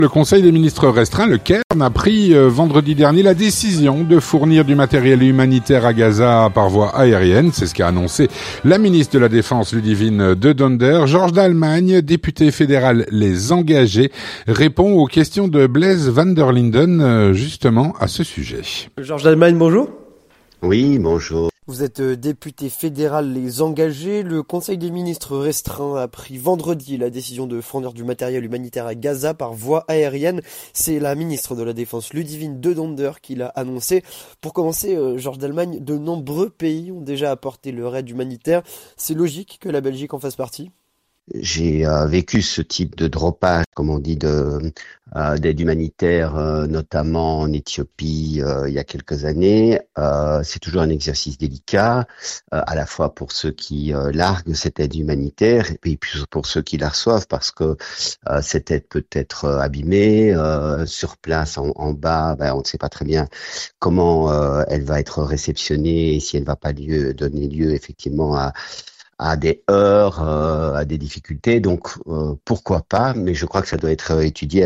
Le Conseil des ministres restreint, le Cairn, a pris vendredi dernier la décision de fournir du matériel humanitaire à Gaza par voie aérienne. C'est ce qu'a annoncé la ministre de la Défense Ludivine de Donder. Georges d'Allemagne, député fédéral Les Engagés, répond aux questions de Blaise van der Linden justement à ce sujet. Georges d'Allemagne, bonjour. Oui, bonjour. Vous êtes député fédéral Les Engagés. Le Conseil des ministres restreint a pris vendredi la décision de fournir du matériel humanitaire à Gaza par voie aérienne. C'est la ministre de la Défense Ludivine de Donder qui l'a annoncé. Pour commencer, Georges d'Allemagne, de nombreux pays ont déjà apporté leur aide humanitaire. C'est logique que la Belgique en fasse partie ? J'ai vécu ce type de dropage, comme on dit, d'aide humanitaire, notamment en Éthiopie il y a quelques années. C'est toujours un exercice délicat, à la fois pour ceux qui larguent cette aide humanitaire et puis pour ceux qui la reçoivent, parce que cette aide peut être abîmée. Sur place, en bas, on ne sait pas très bien comment elle va être réceptionnée et si elle ne va pas donner lieu effectivement à des heurts, à des difficultés. Donc pourquoi pas, mais je crois que ça doit être étudié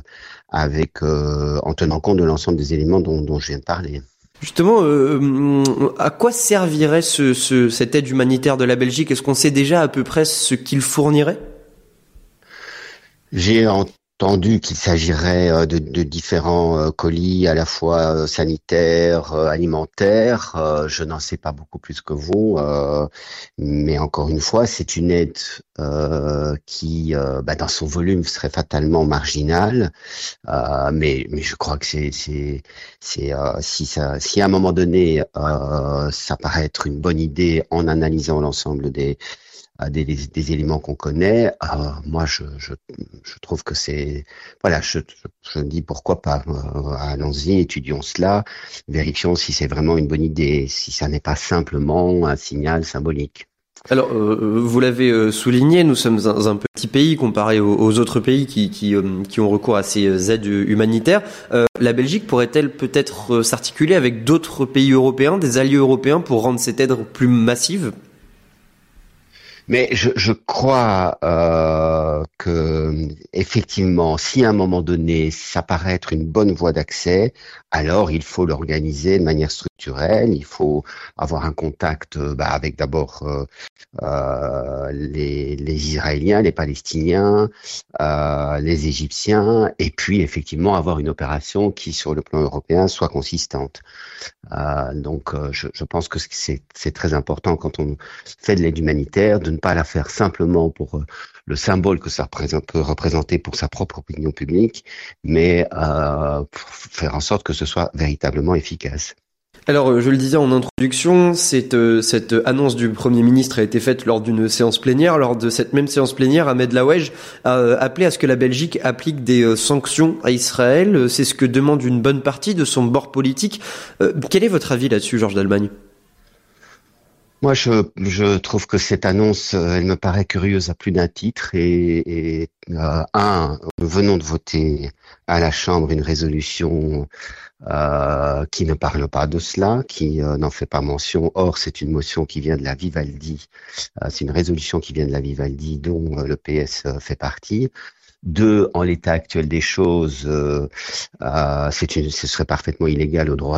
en tenant compte de l'ensemble des éléments dont je viens de parler. Justement, à quoi servirait cette aide humanitaire de la Belgique ? Est-ce qu'on sait déjà à peu près ce qu'il fournirait ? J'ai entendu qu'il s'agirait de différents colis à la fois sanitaires, alimentaires. Je n'en sais pas beaucoup plus que vous, mais encore une fois, c'est une aide qui, dans son volume, serait fatalement marginale. Mais je crois que si à un moment donné, ça paraît être une bonne idée en analysant l'ensemble des éléments qu'on connaît, moi je trouve que c'est je dis pourquoi pas, allons-y, étudions cela, vérifions si c'est vraiment une bonne idée, si ça n'est pas simplement un signal symbolique. Alors, vous l'avez souligné, nous sommes un petit pays comparé aux autres pays qui ont recours à ces aides humanitaires. La Belgique pourrait-elle peut-être s'articuler avec d'autres pays européens, des alliés européens, pour rendre cette aide plus massive ? Mais je crois que effectivement, si à un moment donné ça paraît être une bonne voie d'accès, alors il faut l'organiser de manière structurelle. Il faut avoir un contact avec d'abord les Israéliens, les Palestiniens, les Égyptiens, et puis effectivement avoir une opération qui, sur le plan européen, soit consistante. Donc je pense que c'est très important quand on fait de l'aide humanitaire de ne pas la faire simplement pour le symbole que ça peut représenter pour sa propre opinion publique, mais pour faire en sorte que ce soit véritablement efficace. Alors, je le disais en introduction, cette annonce du Premier ministre a été faite lors d'une séance plénière. Lors de cette même séance plénière, Ahmed Laouedj a appelé à ce que la Belgique applique des sanctions à Israël. C'est ce que demande une bonne partie de son bord politique. Quel est votre avis là-dessus, Georges d'Allemagne ? Moi, je trouve que cette annonce, elle me paraît curieuse à plus d'un titre. Et nous venons de voter à la Chambre une résolution qui ne parle pas de cela, qui n'en fait pas mention. Or, c'est une motion qui vient de la Vivaldi. C'est une résolution qui vient de la Vivaldi, dont le PS fait partie. Deux, en l'état actuel des choses, ce serait parfaitement illégal au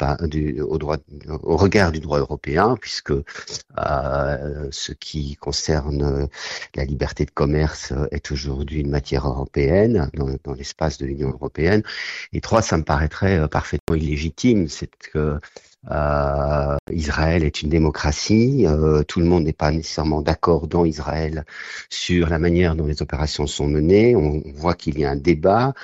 regard du droit européen, puisque ce qui concerne la liberté de commerce est aujourd'hui une matière européenne dans l'espace de l'Union européenne. Et trois, ça me paraîtrait parfaitement illégitime, c'est que Israël est une démocratie, tout le monde n'est pas nécessairement d'accord dans Israël sur la manière dont les opérations sont menées. On voit qu'il y a un débat,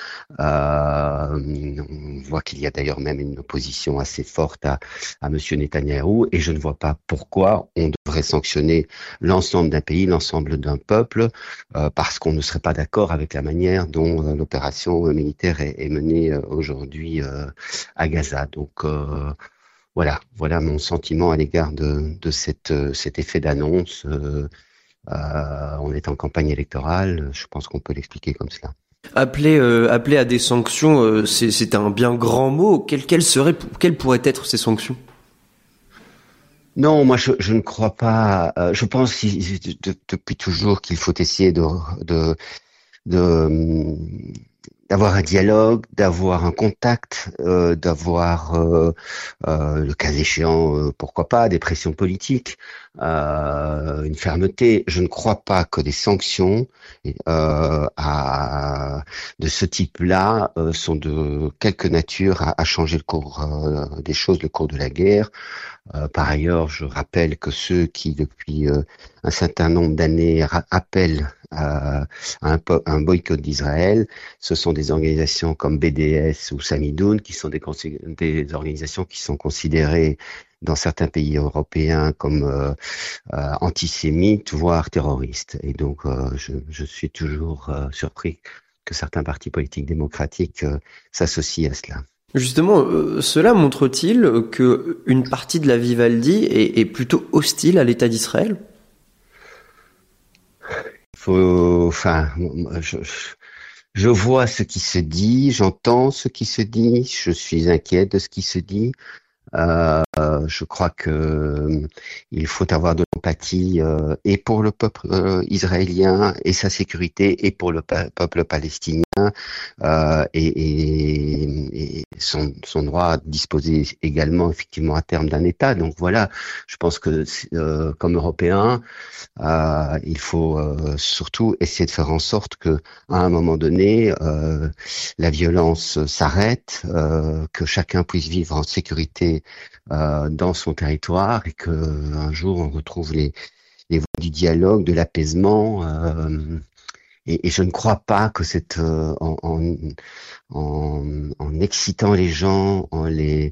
on voit qu'il y a d'ailleurs même une opposition assez forte à Monsieur Netanyahou, et je ne vois pas pourquoi on devrait sanctionner l'ensemble d'un pays, l'ensemble d'un peuple, parce qu'on ne serait pas d'accord avec la manière dont l'opération militaire est menée aujourd'hui à Gaza. Donc voilà mon sentiment à l'égard de cet effet d'annonce. On est en campagne électorale, je pense qu'on peut l'expliquer comme cela. Appeler à des sanctions, c'est un bien grand mot. Quelles pourraient être ces sanctions ? Non, moi je ne crois pas. Je pense depuis toujours qu'il faut essayer de d'avoir un dialogue, d'avoir un contact, d'avoir, le cas échéant, pourquoi pas, des pressions politiques, une fermeté. Je ne crois pas que des sanctions de ce type-là sont de quelque nature à changer le cours des choses, le cours de la guerre. Par ailleurs, je rappelle que ceux qui, depuis un certain nombre d'années, appellent à un boycott d'Israël, ce sont des organisations comme BDS ou Samidoun, qui sont des organisations qui sont considérées dans certains pays européens comme antisémites, voire terroristes. Et donc, je suis toujours surpris que certains partis politiques démocratiques s'associent à cela. Justement, cela montre-t-il que une partie de la Vivaldi est plutôt hostile à l'État d'Israël? Je vois ce qui se dit, j'entends ce qui se dit, je suis inquiet de ce qui se dit. Je crois que il faut avoir de l'empathie et pour le peuple israélien et sa sécurité, et pour le peuple palestinien et son droit à disposer également effectivement à terme d'un État. Donc voilà, je pense que comme Européens, il faut surtout essayer de faire en sorte que à un moment donné, la violence s'arrête, que chacun puisse vivre en sécurité dans son territoire, et que un jour on retrouve les voies du dialogue, de l'apaisement. Et je ne crois pas que c'est en excitant les gens, en les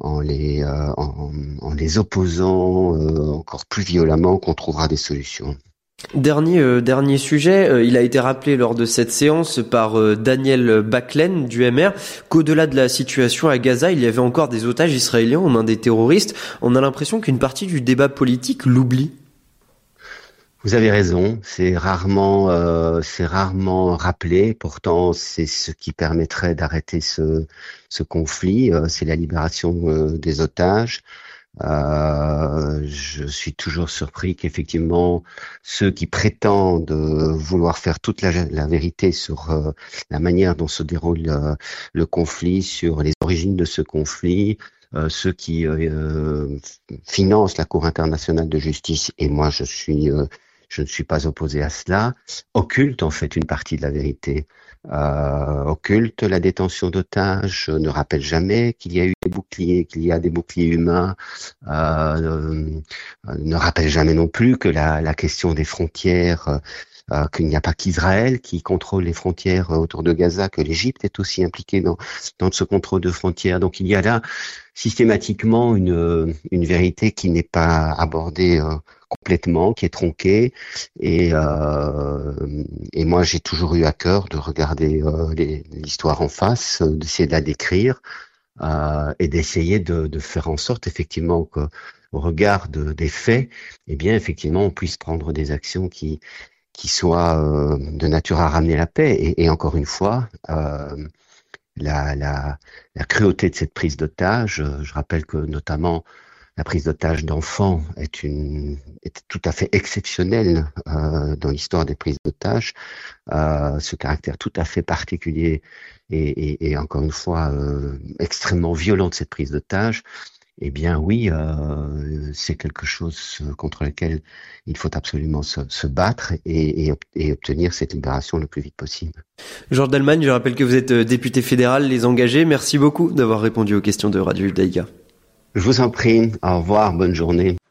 opposant encore plus violemment, qu'on trouvera des solutions. Dernier sujet, il a été rappelé lors de cette séance par Daniel Baclen du MR qu'au-delà de la situation à Gaza, il y avait encore des otages israéliens aux mains des terroristes. On a l'impression qu'une partie du débat politique l'oublie. Vous avez raison, c'est rarement rappelé. Pourtant, c'est ce qui permettrait d'arrêter ce conflit. C'est la libération des otages. Je suis toujours surpris qu'effectivement ceux qui prétendent vouloir faire toute la vérité sur la manière dont se déroule le conflit, sur les origines de ce conflit, ceux qui financent la Cour internationale de justice, et moi je ne suis pas opposé à cela, occulte en fait une partie de la vérité. Occulte la détention d'otages, ne rappelle jamais qu'il y a eu des boucliers, qu'il y a des boucliers humains, ne rappelle jamais non plus que la question des frontières, qu'il n'y a pas qu'Israël qui contrôle les frontières autour de Gaza, que l'Égypte est aussi impliquée dans ce contrôle de frontières. Donc il y a là systématiquement une vérité qui n'est pas abordée complètement, qui est tronquée, et moi j'ai toujours eu à cœur de regarder l'histoire en face, d'essayer de la décrire et d'essayer de faire en sorte effectivement que, au regard des faits, eh bien effectivement on puisse prendre des actions qui soient de nature à ramener la paix. Et encore une fois, la cruauté de cette prise d'otage, je rappelle que notamment la prise d'otage d'enfants est tout à fait exceptionnelle dans l'histoire des prises d'otages. Ce caractère tout à fait particulier et encore une fois extrêmement violent de cette prise d'otage, eh bien oui, c'est quelque chose contre lequel il faut absolument se battre et obtenir cette libération le plus vite possible. Georges Dallemagne, je rappelle que vous êtes député fédéral Les Engagés. Merci beaucoup d'avoir répondu aux questions de Radio Judaïka. Je vous en prie. Au revoir. Bonne journée.